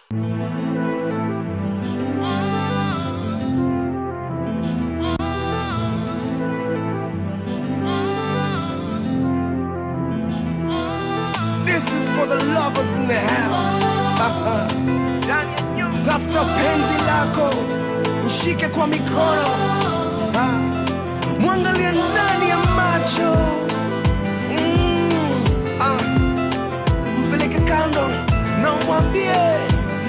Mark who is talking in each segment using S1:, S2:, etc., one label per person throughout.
S1: This is for the lovers in the house. Tafuta penzi lako, mshike kwa mikono, mwangalie ndani ya macho, mpeleke kando, na mwambie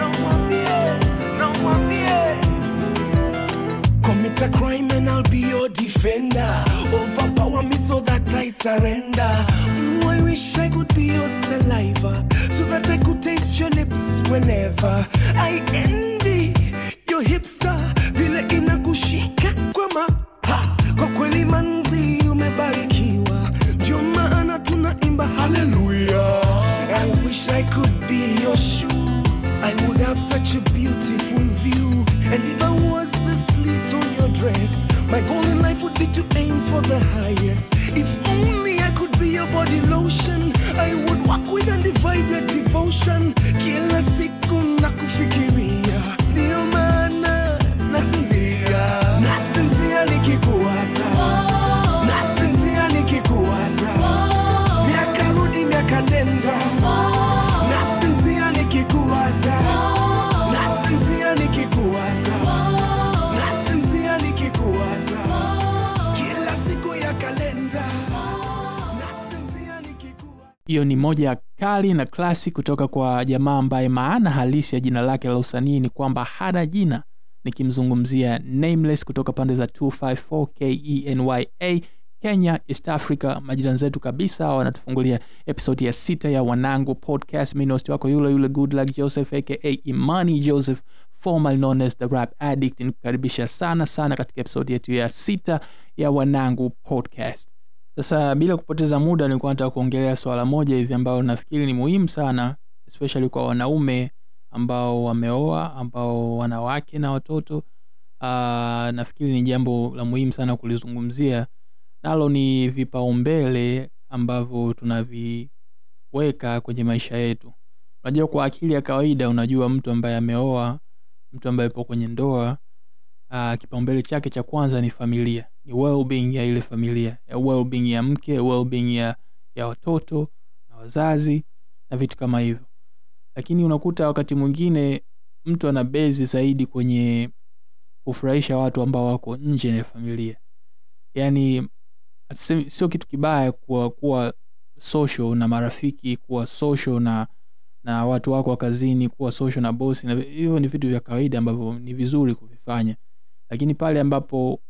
S1: commit a crime and I'll be your defender. Overpower me so that I surrender. I wish I could be your saliva, so that I could taste your lips whenever. I envy your hipster, vile inakushika kwa maha. Kwa kweli manzi umebarikiwa, ndio maana tunaimba hallelujah. I wish I could be your shoe, I would have such a beautiful view. And if I was the slit on your dress, my goal in life would be to aim for the highest. If only I could be your body lotion, I would walk with undivided devotion. Kila siku nakufikiria, ndio maana nasinzia nikikuwaza, nasinzia nikikuwaza. Miaka rudi miaka nenda, nasinzia nikikuwaza, nasinzia nikikuwaza, nasinzia nikikuwaza. Kila siku ya kalenda, nasinzia nikikuwaza.
S2: Hiyo ni moja ya kali na klasi kutoka kwa jamaa ambaye maana halisi ya jina lake la usanii ni kwamba hana jina, nikimzungumzia Nameless kutoka pande za 254 KENYA Kenya, East Africa. Majirani zetu kabisa wanatufungulia episode ya 6 ya Wanangu Podcast. Mimi host wako yule Good Luck Joseph aka Imani Joseph, formerly known as the Rap Addict. Nikukaribisha sana katika episode yetu ya 6 ya Wanangu Podcast. Sasa bila kupoteza muda, nilikuwa nataka kuongelea swala moja hivi ambao nafikiri ni muhimu sana, especially kwa wanaume ambao wameoa, ambao wanawake na watoto. Nafikiri ni jambo la muhimu sana kulizungumzia. Nalo ni vipaumbele ambavyo tunaviweka kwenye maisha yetu. Unajua, kwa akili ya kawaida, unajua mtu ambaye ameoa, mtu ambaye yupo kwenye ndoa, kipaumbele chake cha kwanza ni familia, ni well-being ya ile familia, ya well-being ya mke, well-being ya watoto na wazazi na vitu kama hivyo. Lakini unakuta wakati mwingine mtu ana base zaidi kwenye kufurahisha watu ambao wako nje ya familia. Yani sio kitu kibaya kuwa social na marafiki, kuwa social na watu wako wa kazini, kuwa social na boss, na hivyo ni vitu vya kawaida ambavyo ni vizuri kuvifanya. Lakini pale ambapo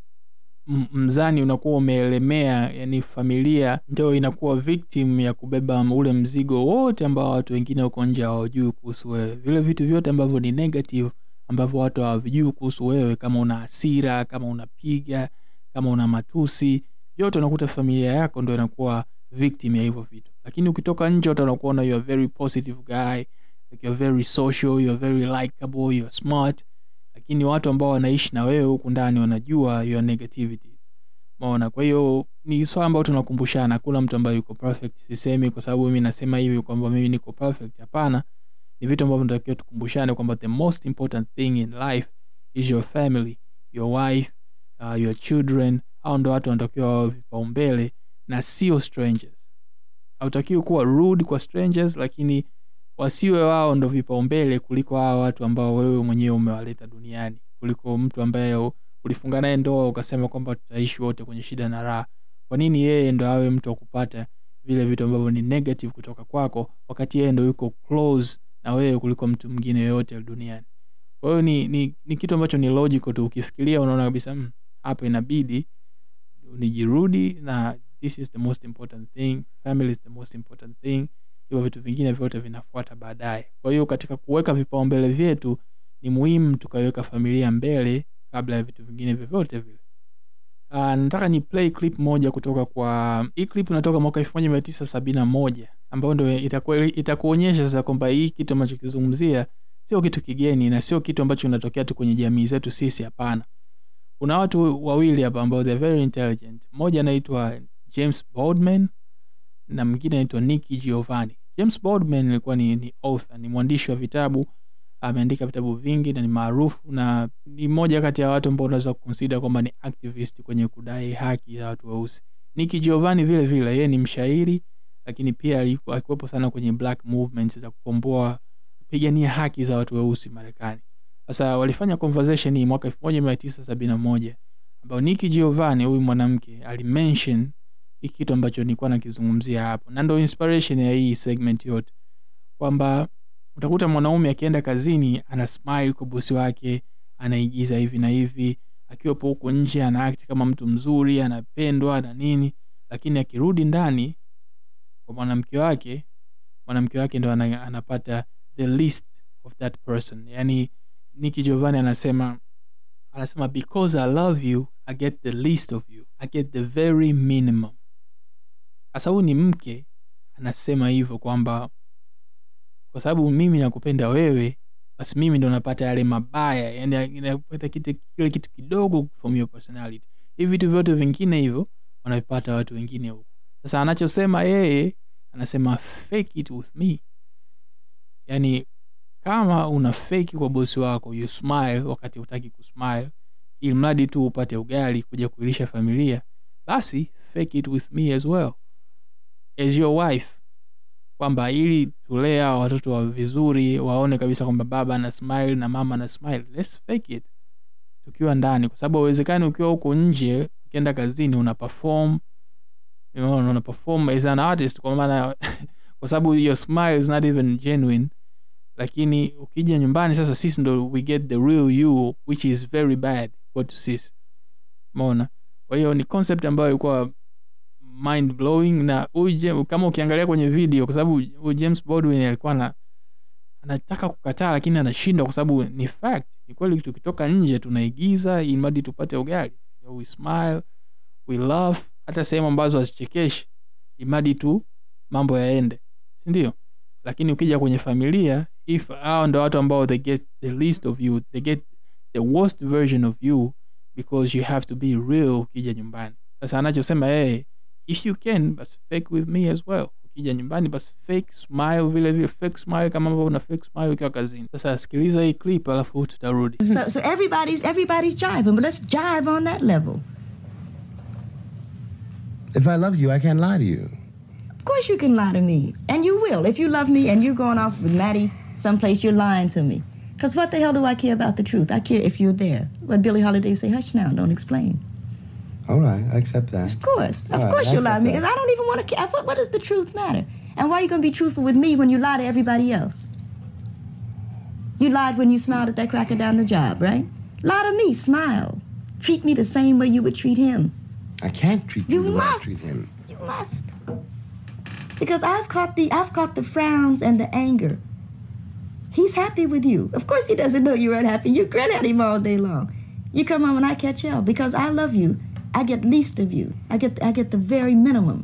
S2: mzani unakuwa umeelemea, yani familia ndio inakuwa victim ya kubeba ule mzigo wote ambao watu wengine wako nje hawajui kuhusu wewe. Vile vitu vyote ambavyo ni negative, ambavyo watu hawajui kuhusu wewe, kama una hasira, kama unapiga, kama una matusi, yote unakuta familia yako ndio inakuwa victim ya hivyo vitu. Lakini ukitoka nje utakuwa na you are very positive guy, like you're very social, you're very likable, you're smart. Lakini watu ambao wanaishi na wewe huko ndani wanajua your negativities. Maana kwa hiyo ni swala ambalo tunakumbushana, kuna mtu ambaye yuko perfect. Sisemi kwa sababu mimi nasema hivi kwamba mimi niko perfect, hapana. Ni vitu ambavyo tunatakiwa tukumbushane kwamba the most important thing in life is your family, your wife, your children. Hao ndio watu wanatakiwa wawe vipaumbele na sio strangers. Hautakiwi kuwa rude kwa strangers, lakini wasiwe wao ndio vipaumbele kuliko hao watu ambao wewe mwenyewe umewaleta duniani, kuliko mtu ambaye ulifunga naye ndoa ukasema kwamba tutaishi wote kwenye shida na raha. Kwa nini yeye ndio awe mtu wa kupata vile vitu ambavyo ni negative kutoka kwako, wakati yeye ndio yuko close na wewe kuliko mtu mwingine yote duniani? Kwa hiyo ni kitu ambacho ni logical tu, ukifikiria unaona kabisa hapa inabidi nijirudi, na this is the most important thing, family is the most important thing. Hivyo vitu vingine vyote vinafuata baadaye. Kwa hiyo katika kuweka vipaumbele vyetu ni muhimu tukaweka familia mbele kabla ya vitu vingine vyote vile. Nataka ni play clip moja kutoka kwa, hii clip inatoka mwaka 1971 ambayo ndio itakuonyesha sasa kwamba hii kitu ambacho kizungumzia sio kitu kigeni na sio kitu ambacho kinatokea tu kwenye jamii zetu sisi, hapana. Kuna watu wawili hapa ambao they're very intelligent. Mmoja anaitwa James Baldwin na mwingine anaitwa Nicky Giovanni. James Baldwin alikuwa ni author, ni mwandishi wa vitabu ameandika vitabu vingi na ni maarufu na ni mmoja kati ya watu ambao unaweza kuconsider kwamba ni activist kwenye kudai haki za watu weusi. Nikki Giovanni vile vile yeye ni mshairi, lakini pia alikuwepo sana kwenye black movements za kukomboa, kupigania haki za watu weusi Marekani. Sasa walifanya conversation hii mwaka 1971 ambao Nikki Giovanni huyu mwanamke alimention hiki kitu ambacho nilikuwa nakizungumzia hapo, na ndio inspiration ya hii segment yote, kwamba utakuta mwanaume akienda kazini ana smile kwa bosi wake, anaigiza hivi na hivi, akiwa huko nje ana act kama mtu mzuri, anapendwa na nini, lakini akirudi ndani kwa mwanamke wake ndo anapata the least of that person. Yani Nikki Giovanni anasema because I love you, I get the least of you, I get the very minimum. Sasa huyu ni mke anasema hivyo kwamba kwa sababu mimi nakupenda wewe, basi mimi ndo napata yale mabaya, yani napata kile kitu kidogo from your personality. Hivi vitu vyote vingine hivyo wanavipata watu wengine huko. Sasa anachosema yeye, anasema fake it with me. Yani kama una fake kwa bosi wako, you smile wakati hutaki kusmile, ili mradi tu upate ugali kuja kuilisha familia, basi fake it with me as well as your wife, kwamba ili tulea watoto wa vizuri waone kabisa kwamba baba ana smile na mama ana smile. Let's fake it tukiwa ndani, kwa sababu haiwezekani ukiwa huko nje ukienda kazini una perform, una perform as an artist, kwa maana kwa sababu your smile is not even genuine. Lakini ukija nyumbani sasa, sisi ndo we get the real you, which is very bad for sisi. Umeona? Kwa hiyo ni concept ambayo ilikuwa mind blowing, na kama ukiangalia kwenye video, kwa sababu James Baldwin alikuwa anataka kukataa lakini anashindwa, kwa sababu ni fact, ni kweli tukitoka nje tunaigiza ili mradi tupate ugali. We smile, we laugh, hata sehemu ambazo hazichekeshi ili mradi tu mambo yaende, si ndio? Lakini ukija kwenye familia, if hao ndo watu ambao they get the least of you, they get the worst version of you, because you have to be real ukija nyumbani. Sasa anachosema yeye, if you can, but fake with me as well. Ukija nyumbani basi fake smile vile vile, fake smile kama ambavyo una fake smile ukiwa kazini. Sasa sikiliza hii clip alafu tutarudi.
S3: So everybody's jiving, but let's jive on that level.
S4: If I love you, I can't lie to you.
S3: Of course you can lie to me, and you will. If you love me and you're going off with Maddie someplace, you're lying to me. Because what the hell do I care about the truth? I care if you're there. But Billie Holiday say, hush now, don't explain.
S4: All right, I accept that.
S3: Of course you'll lie to me, because I don't even want to care. What does the truth matter? And why are you going to be truthful with me when you lie to everybody else? You lied when you smiled at that cracker down the job, right? Lie to me, smile. Treat me the same way you would treat him.
S4: I can't treat you the way I treat him.
S3: You must. Because I've caught the frowns and the anger. He's happy with you. Of course he doesn't know you're unhappy. You grin at him all day long. You come home and I catch hell. Because I love you, I get least of you. I get the very minimum.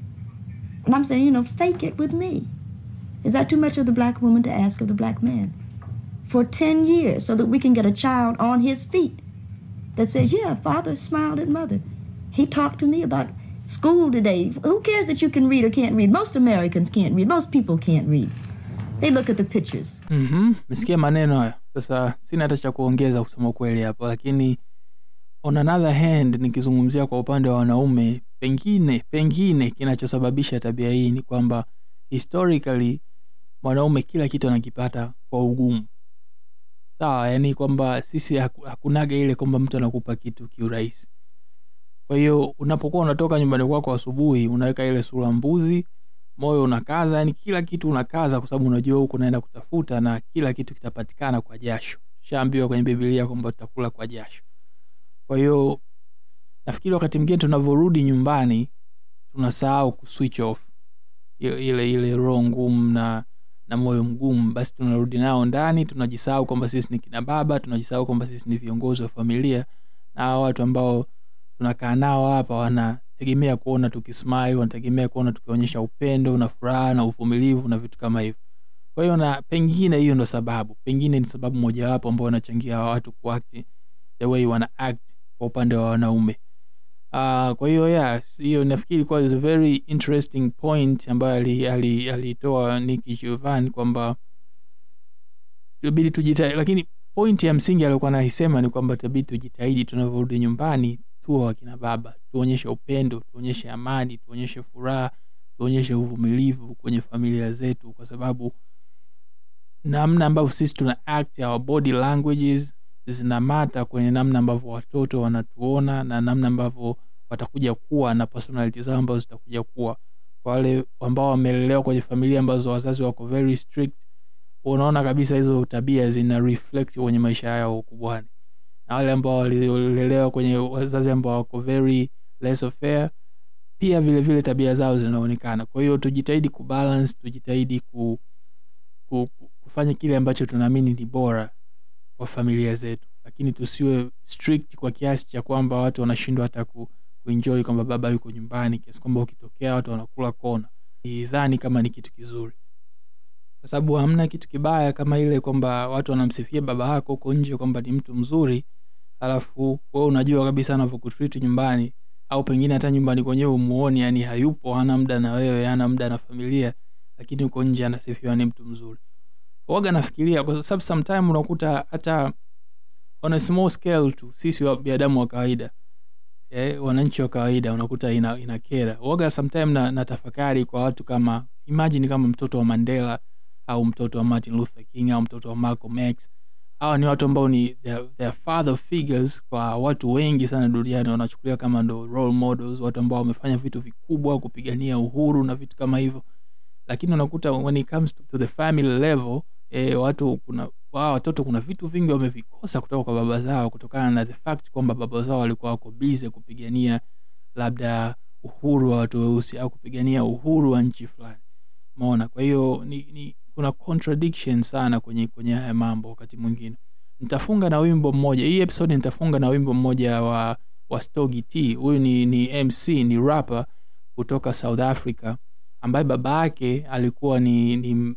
S3: And I'm saying, fake it with me. Is that too much of the black woman to ask of the black man? For 10 years, so that we can get a child on his feet that says, yeah, father smiled at mother. He talked to me about school today. Who cares that you can read or can't read? Most Americans can't read. Most people can't read. They look at the pictures.
S2: Msikia maneno hayo. Sasa sina hata cha kuongeza kusema kweli hapo, lakini on another hand, nikizungumzia kwa upande wa wanaume, pengine kinachosababisha tabia hii ni kwamba historically wanaume kila kitu anakipata kwa ugumu. Sawa, yani kwamba sisi hakunaga ile kwamba mtu anakupa kitu kiurahisi. Kwa hiyo unapokuwa unatoka nyumbani kwako asubuhi, unaweka ile sura mbuzi, moyo unakaza, yani kila kitu unakaza, kwa sababu unajua huko unaenda kutafuta na kila kitu kitapatikana kwa jasho. Shaambiwa kwenye Biblia kwamba tutakula kwa jasho. Kwa hiyo nafikiri wakati mwingine tunavorudi nyumbani tunasahau kuswitch off ile roho ngumu na moyo mgumu. Basi tunarudi nao ndani, tunajisahau kwamba sisi ni kina baba, tunajisahau kwamba sisi ni viongozi wa familia, na watu ambao tunakaa nao hapa wanategemea kuona tukismile, wanategemea kuona tukionyesha upendo na furaha na uvumilivu na vitu kama hivyo. Kwa hiyo na pengine hiyo ndo sababu, pengine ni sababu moja wapo ambao wanachangia watu kuact the way wana act kwa upande wa wanaume. Kwa hiyo hiyo nafikiri kwa is a very interesting point ambayo alitoa Nikki Giovanni, kwamba Inabidi tujitahidi, lakini point ya msingi aliyokuwa anaisema ni kwamba inabidi tujitahidi tunavyorudi nyumbani tuwe wakina baba, tuonyeshe upendo, tuonyeshe amani, tuonyeshe furaha, tuonyeshe uvumilivu kwenye familia zetu, kwa sababu namna ambavyo sisi tuna act, our body languages zinamata kwenye namna ambavyo watoto wanatuona na namna ambavyo watakuja kuwa na personality zao ambazo zitakuja kuwa. Kwa wale ambao wamelelewa kwenye familia ambazo wazazi wako very strict, unaona kabisa hizo tabia zina reflect kwenye maisha yao ukubwani. Na wale ambao walilelewa kwenye wazazi ambao wako very laissez-faire, pia vile vile tabia zao zinaonekana. Kwa hiyo tujitahidi kubalance, tujitahidi kufanya kile ambacho tunaamini ni bora kwa familia zetu, lakini tusiwe strict kwa kiasi cha kwamba watu wanashindwa hata kuenjoy kwamba baba yuko nyumbani, kiasi kwamba ukitokea watu wanakula kona. Idhani kama ni kitu kizuri, kwa sababu hamna kitu kibaya kama ile kwamba watu wanamsifia baba yako huko nje kwamba ni mtu mzuri, alafu wewe unajua kabisa anavyokutreat nyumbani, au pengine hata nyumbani kwenyewe umuone yani hayupo, hana muda na wewe, hana muda na familia, lakini huko nje anasifiwa ni mtu mzuri. Waga nafikiria kwa sababu sometimes unakuta hata on a small scale tu sisi wa binadamu wa kawaida, wananchi wa kawaida, unakuta inakera. Waga sometimes natafakari kwa watu kama, imagine kama mtoto wa Mandela au mtoto wa Martin Luther King au mtoto wa Malcolm X. Hawa ni watu ambao ni their father figures kwa watu wengi sana duniani, wanachukulia kama ndo role models, watu ambao wamefanya vitu vikubwa kupigania uhuru na vitu kama hivyo. Lakini unakuta when it comes to the family level, watoto kuna vitu vingi wamevikosa kutoka kwa baba zao, kutokana na the fact kwamba baba zao walikuwa wako busy kupigania labda uhuru wa watu weusi au kupigania uhuru wa nchi fulani. Umeona? Kwa hiyo kuna contradiction sana kwenye haya mambo. Wakati mwingine nitafunga na wimbo mmoja, hii episode nitafunga na wimbo mmoja wa Stogie T. Huyu ni MC, ni rapper kutoka South Africa, ambaye baba yake alikuwa ni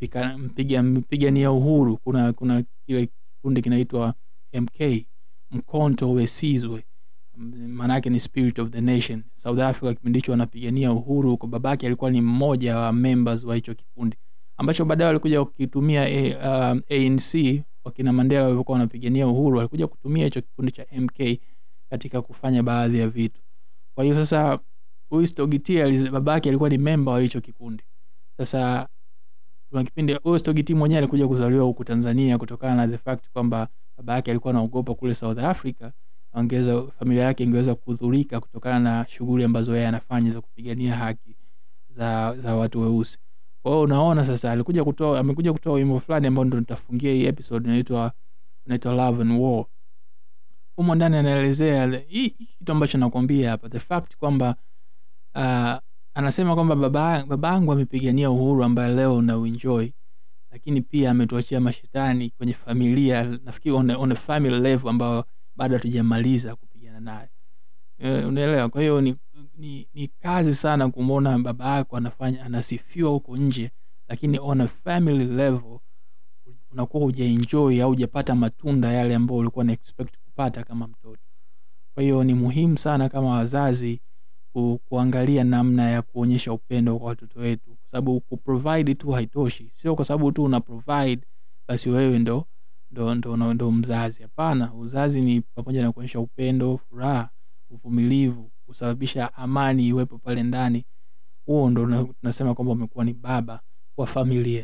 S2: mpigania uhuru. Kuna kile kikundi kinaitwa MK, Mkhonto we Sizwe, maana yake ni Spirit of the Nation. South Africa kipindi hicho wanapigania uhuru, kwa babake alikuwa ni mmoja wa members wa hicho kikundi, ambacho baadaye walikuja kukitumia ANC. Wakina Mandela walikuwa wanapigania uhuru, walikuja kutumia hicho kikundi cha MK katika kufanya baadhi ya vitu. Kwa hiyo sasa huyu Stogie T babake alikuwa ni member wa hicho kikundi. Sasa kuna kipindi huyu Stogie T mwenyewe alikuja kuzaliwa huko Tanzania, kutokana na the fact kwamba baba yake alikuwa anaogopa kule South Africa familia yake ingeweza kudhurika kutokana na shughuli ambazo yeye anafanya za kupigania haki za watu weusi. Kwa hiyo unaona sasa amekuja kutoa wimbo fulani ambao ndo nitafungia hii episode, inaitwa Love and War. Humo ndani anaelezea hii kitu ambacho nakwambia hapa, the fact kwamba anasema kwamba babangu amepigania uhuru ambaye leo na enjoy, lakini pia ametuachia mashetani kwenye familia, nafikiri on a family level ambao bado hatujamaliza kupigana naye. Unaelewa? Kwa hiyo ni kazi sana kumuona baba yako anasifiwa huko nje, lakini on a family level unakuwa hujaenjoy au hujapata matunda yale ambayo ulikuwa na expect kupata kama mtoto. Kwa hiyo ni muhimu sana kama wazazi kuangalia namna ya kuonyesha upendo kwa watoto wetu, kwa sababu kuprovide tu haitoshi. Sio kwa sababu tu una provide basi wewe ndo mzazi. Hapana, uzazi ni pamoja na kuonyesha upendo, furaha, uvumilivu, kusababisha amani iwepo pale ndani. Huo ndo tunasema kwamba umekuwa ni baba wa familia.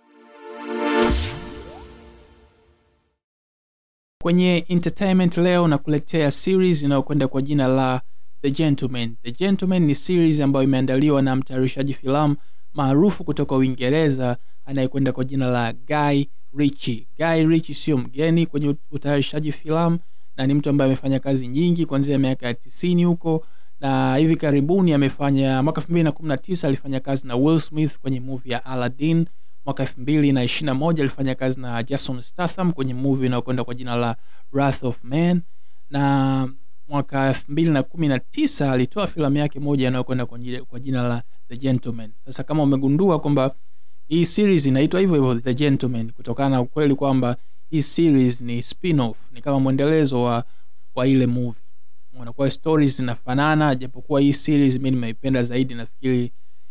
S2: Kwenye entertainment leo nakuletea series inayokwenda kwa jina la The Gentleman. The Gentleman ni series ambayo imeandaliwa na mtayarishaji filamu maarufu kutoka Uingereza anayekwenda kwa jina la Guy Ritchie. Guy Ritchie sio mgeni kwenye utayarishaji filamu, na ni mtu ambaye amefanya kazi nyingi kuanzia miaka ya 90 huko, na hivi karibuni amefanya mwaka 2019 alifanya kazi na Will Smith kwenye movie ya Aladdin. Mwaka 2021 alifanya kazi na Jason Statham kwenye movie inayokwenda kwa jina la Wrath of Man, na mwaka 2019 alitoa filamu yake moja inayokwenda kwa jina la The Gentleman. Sasa kama umegundua kwamba hii series inaitwa hivyo The Gentleman, kutokana na ukweli kwamba hii series ni spin-off, ni kama mwendelezo wa ile movie. Unakuwa stories zinafanana, japokuwa hii series mimi nimeipenda zaidi, nafikiri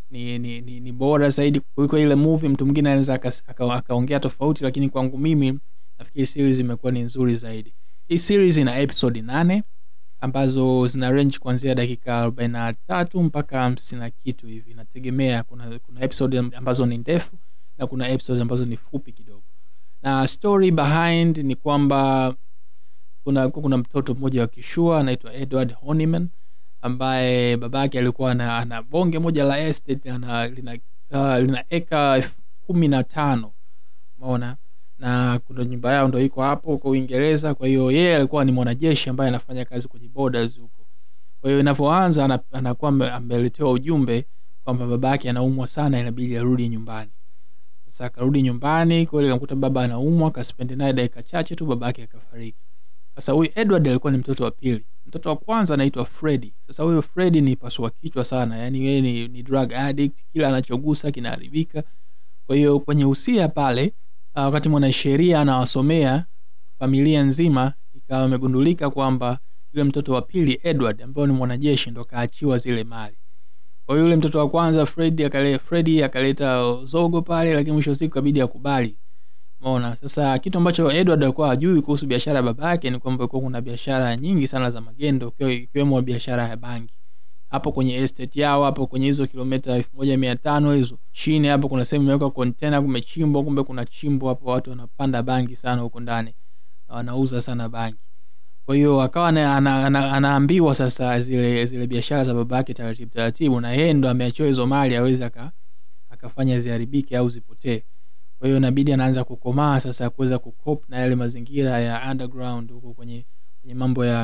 S2: ni bora zaidi kuliko ile movie. Mtu mwingine anaweza akaongea tofauti, lakini kwangu mimi nafikiri series imekuwa ni nzuri zaidi. Hii series ina episode 8 ambazo zina range kuanzia dakika 43 mpaka 50 na kitu hivi. Inategemea, kuna episode ambazo ni ndefu na kuna episodes ambazo ni fupi kidogo. Na story behind ni kwamba kuna mtoto mmoja wa kishua anaitwa Edward Honeyman, ambaye babake alikuwa ana bonge moja la estate, lina eka 15, umeona, na kuna nyumba yao ndio iko hapo kwa Uingereza. Kwa hiyo yeye alikuwa ni mwanajeshi ambaye anafanya kazi kwenye borders huko. Kwa hiyo inapoanza anakuwa ameletewa ujumbe kwamba babake anaumwa sana, inabidi arudi nyumbani. Sasa akarudi nyumbani, kwa hiyo akamkuta baba anaumwa, akaspend naye dakika chache tu babake akafariki. Sasa huyu Edward alikuwa ni mtoto wa pili. Mtoto wa kwanza anaitwa Freddy. Sasa huyo Freddy ni pasua kichwa sana, yani yeye ni drug addict, kila anachogusa kinaharibika. Kwa hiyo kwenye usia pale, wakati mwanasheria anawasomea familia nzima, ikawa imegundulika kwamba yule mtoto wa pili Edward ambaye ni mwanajeshi ndo kaachiwa zile mali. Kwa hiyo yule mtoto wa kwanza Freddy akaleta zogo pale, lakini mwisho siku kabidi akubali. Umeona? Sasa kitu ambacho Edward alikuwa hajui kuhusu biashara ya babake ni kwamba kuna biashara nyingi sana za magendo, ikiwemo biashara ya bangi. Hapo kwenye estate yao, hapo kwenye hizo kilomita 1500 hizo, chini hapo kuna sehemu imewekwa container kumechimbwa, kumbe kuna chimbo hapo, watu wanapanda bangi sana huko ndani. Wanauza sana bangi. Kwa hiyo akawa anaambiwa sasa zile biashara za babake taratibu, na yeye ndo ameachoa hizo mali aweze akafanya ziharibike au zipotee. Kwa hiyo inabidi anaanza kukomaa sasa kuweza kucope na yale mazingira ya underground huko kwenye mambo ya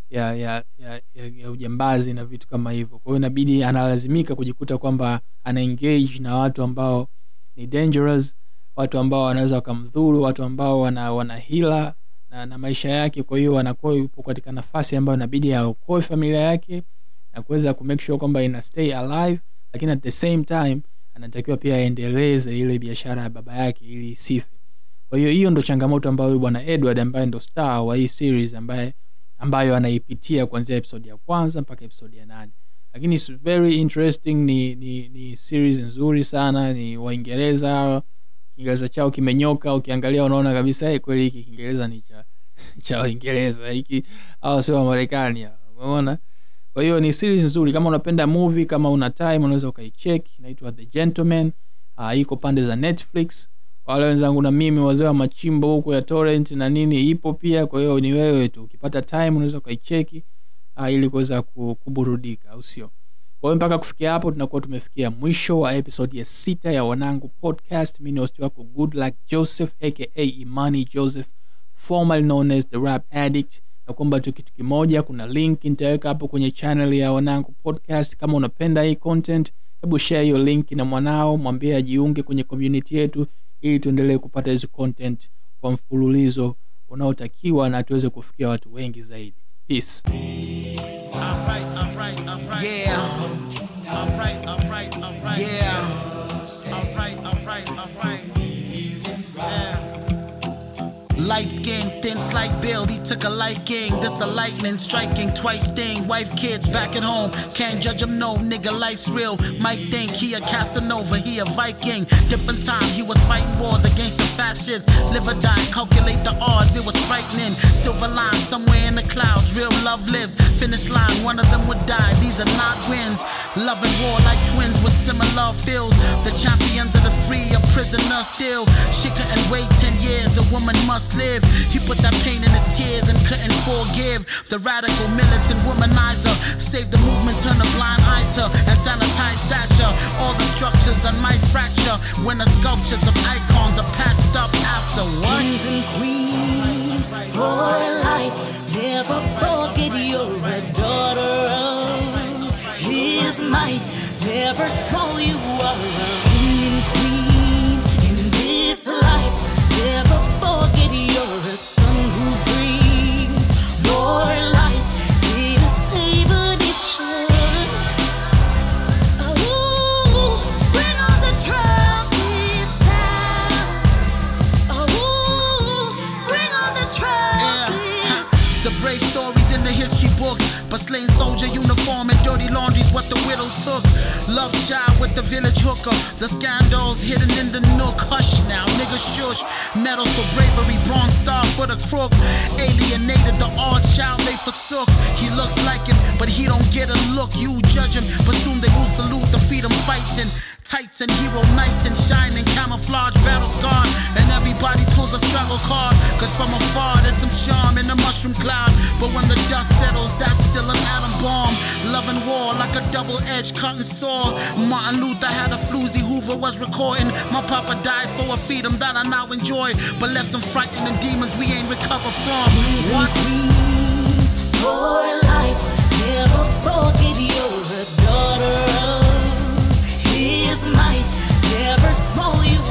S2: ujambazi na vitu kama hivyo. Kwa hiyo inabidi analazimika kujikuta kwamba ana engage na watu ambao ni dangerous, watu ambao wanaweza kumdhuru, watu ambao wana hila na maisha yake. Kwa hiyo anakuwa yupo katika nafasi ambayo inabidi aokoe familia yake na kuweza ku make sure kwamba ina stay alive, lakini at the same time anatakiwa pia aendeleze ile biashara ya baba yake ili isife. Kwa hiyo hiyo ndo changamoto ambayo bwana Edward ambaye ndo star wa hii series ambayo anaipitia kuanzia episode ya kwanza mpaka episode ya 8. Lakini it's very interesting, ni series nzuri sana, ni Waingereza, Kiingereza chao kimenyoka, ukiangalia unaona kabisa kweli hiki Kiingereza ni cha Waingereza, hiki au sio wa Marekani, umeona? Kwa hiyo ni series nzuri. Kama unapenda movie, kama una time unaweza ukaicheck. Inaitwa The Gentleman. Iko pande za Netflix. Wale wenzangu na mimi wazee wa machimbo huko ya torrent na nini ipo pia. Kwa hiyo ni wewe tu, ukipata time unaweza ukaicheck ili kuweza kuburudika, au sio? Kwa hiyo mpaka kufikia hapo tunakuwa tumefikia mwisho wa episode ya 6 ya Wanangu Podcast. Mimi ni host wako Good Luck Joseph aka Imani Joseph, formerly known as the Rap Addict. Na kwamba tu kitu kimoja, kuna link nitaweka hapo kwenye channel ya Wanangu Podcast. Kama unapenda hii content, hebu share hiyo link na mwanao, mwambie ajiunge kwenye community yetu ili tuendelee kupata hizo content kwa mfululizo unaotakiwa na tuweze kufikia watu wengi zaidi. Peace.
S5: All right. Yeah. All right. Yeah. All right. Yeah. Light skin, thin slight build, he took a liking. This a lightning striking, twice sting. Wife, kids back at home, can't judge him, no nigga, life's real. Might think he a Casanova, he a Viking. Different time, he was fighting wars against the fascists. Live or die, calculate the odds, it was frightening. Silver line, somewhere in the clouds, real love lives. Finish line, one of them would die, these are not wins. Love and war like twins with similar feels. The champions of the free, a prisoner still. She couldn't wait 10 years, a woman must live. He put that pain in his tears and couldn't forgive. The radical militant womanizer saved the movement, turn a blind eye to and sanitize stature. All the structures that might fracture when the sculptures of icons are patched up afterwards.
S6: Kings and queens for life, never forget you're a daughter of his might. Never small, you are a king and queen in this life. Never forget you're a son who brings more light in a save edition. Oh, bring on the trumpet sounds. Oh, bring on the trumpet.
S5: The brave stories in the history books, but slain soldier uniform and dirty laundry's what the widow took. Love child with like the village hooker. The scandals hidden in the nook. Hush now, nigga shush. Medals for bravery, Bronze Star for the crook. Alienated the odd child they forsook. He looks like him, but he don't get a look. You judge him, but soon they will salute the freedom fighting. Titan, hero, knight and shining, camouflage, battle scarred, and everybody pulls a struggle card. Cause from afar there's some charm in the mushroom cloud, but when the dust settles, that's still an atom bomb. Love and war like a double-edged cutting saw. Martin Luther had a floozy, Hoover was recording. My papa died for a freedom that I now enjoy, but left some frightening demons we ain't recovered from. What?
S6: Queens for life, never forget you're a daughter of His might, never small you